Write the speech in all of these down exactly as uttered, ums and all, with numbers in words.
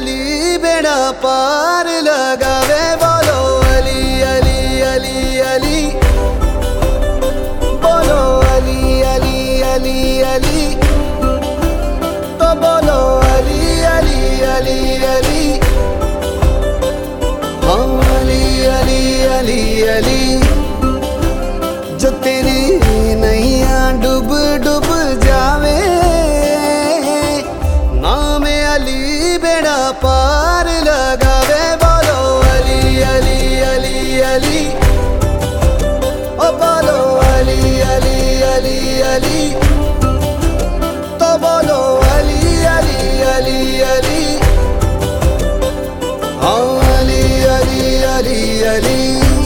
अली बेड़ा पार लगावे। बोलो अली अली अली अली, बोलो अली अली अली अली, तो बोलो अली अली अली अली, हाँ अली अली अली अली। जो तेरी नैया डूब डूब जावे, नाम अली बेड़ा पार लगावे। बोलो अली अली अली अली, ओ बोलो अली अली अली अली, तो बोलो अली अली अली अली, हाँ अली अली अली अली।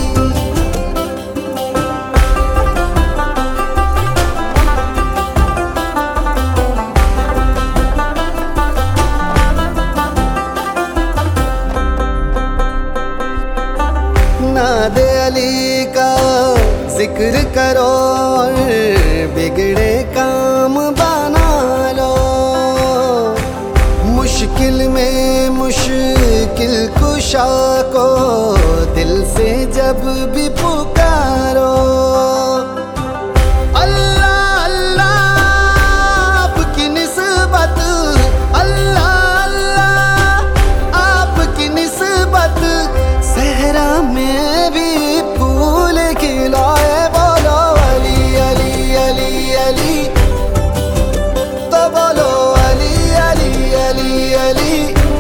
नादे अली का जिक्र करो और बिगड़े काम बना लो। मुश्किल में मुश्किल कुशा को दिल से जब भी पुकारो। अल्लाह अल्लाह आपकी निस्बत, अल्लाह अल्लाह आपकी निस्बत, सहरा में भी फूल खिलाए। बोलो अली अली अली अली, तो बोलो अली अली अली अली,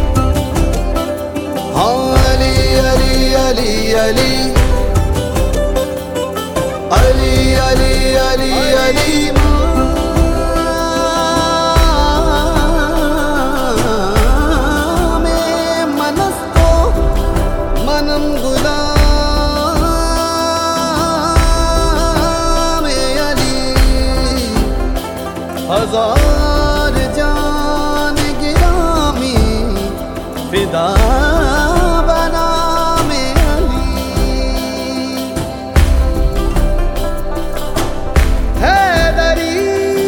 हाँ अली अली अली अली, अली अली अली अली। मनम गुलाम अली, हजार जान गिरामी फिदा बना में अली। हैदरी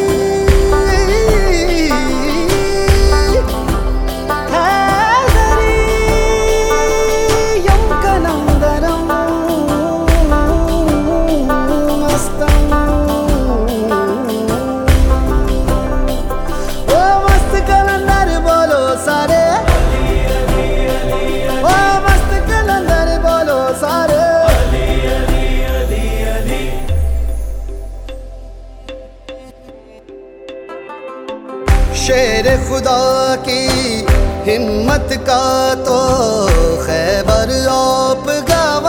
शेर खुदा की हिम्मत का तो खैबर आप गवा।